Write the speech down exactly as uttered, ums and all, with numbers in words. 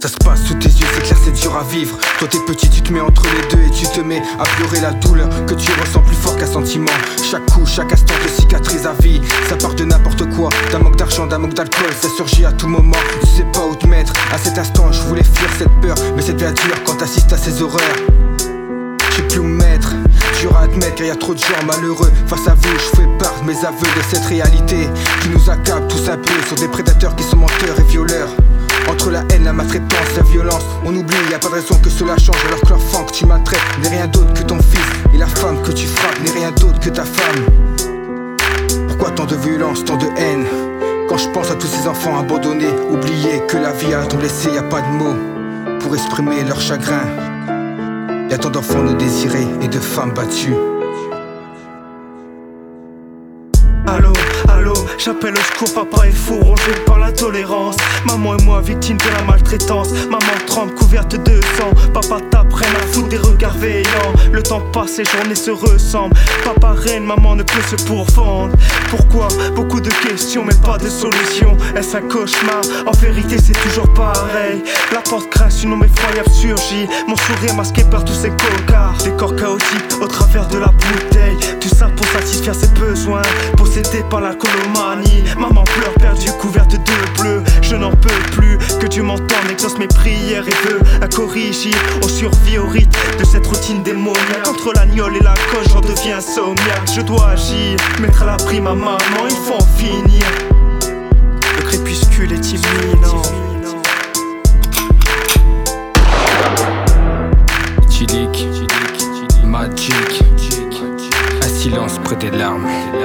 Ça se passe sous tes yeux, c'est clair, c'est dur à vivre. Toi t'es petit, tu te mets entre les deux et tu te mets à pleurer la douleur que tu ressens plus fort qu'un sentiment. Chaque coup, chaque instant te cicatrise à vie. Ça part de n'importe quoi, d'un manque d'argent, d'un manque d'alcool. Ça surgit à tout moment, tu sais pas où te mettre. À cet instant, je voulais fuir cette peur, mais cette vie dure quand t'assistes à ces horreurs. Je sais plus où me mettre, dur à admettre car y a trop de gens malheureux. Face à vous, je fais part de mes aveux de cette réalité qui nous accable tous un peu. Sur des prédateurs qui sont menteurs et violeurs. Entre la haine, la maltraitance, la violence, on oublie, y a pas de raison que cela change. Alors que l'enfant que tu maltraites n'est rien d'autre que ton fils, et la femme que tu frappes n'est rien d'autre que ta femme. Pourquoi tant de violence, tant de haine? Quand je pense à tous ces enfants abandonnés, oubliés, que la vie a tout laissé, y a pas de mots pour exprimer leur chagrin. Y a tant d'enfants non désirés et de femmes battues. Allô, allô, j'appelle au secours, papa est fou, rongé par la tolérance. Maman et moi victimes de la maltraitance. Maman trempe couverte de sang. Papa tape, rien à foutre des regards veillants. Le temps passe, les journées se ressemblent. Papa reine, maman ne peut se pourfendre. Pourquoi? Beaucoup de questions mais pas de solution. Est-ce un cauchemar? En vérité c'est toujours pareil. La porte crasse, une ombre effroyable surgit. Mon sourire masqué par tous ces cocards. Des corps chaotiques au travers de la bouteille. Tout ça pour satisfaire ses besoins. Possédé par la colomanie. Maman pleure perdue, couverte de bleu. Je n'en peux plus, que Dieu m'entende, exauce mes prières et veut à corriger. On survit au rythme de cette routine démoniaque. Entre l'agnole et la coche, j'en deviens insomniaque. Je dois agir, mettre à l'abri ma maman, il faut en finir. Le crépuscule est imminent. Chilique, Magic, un silence près des larmes.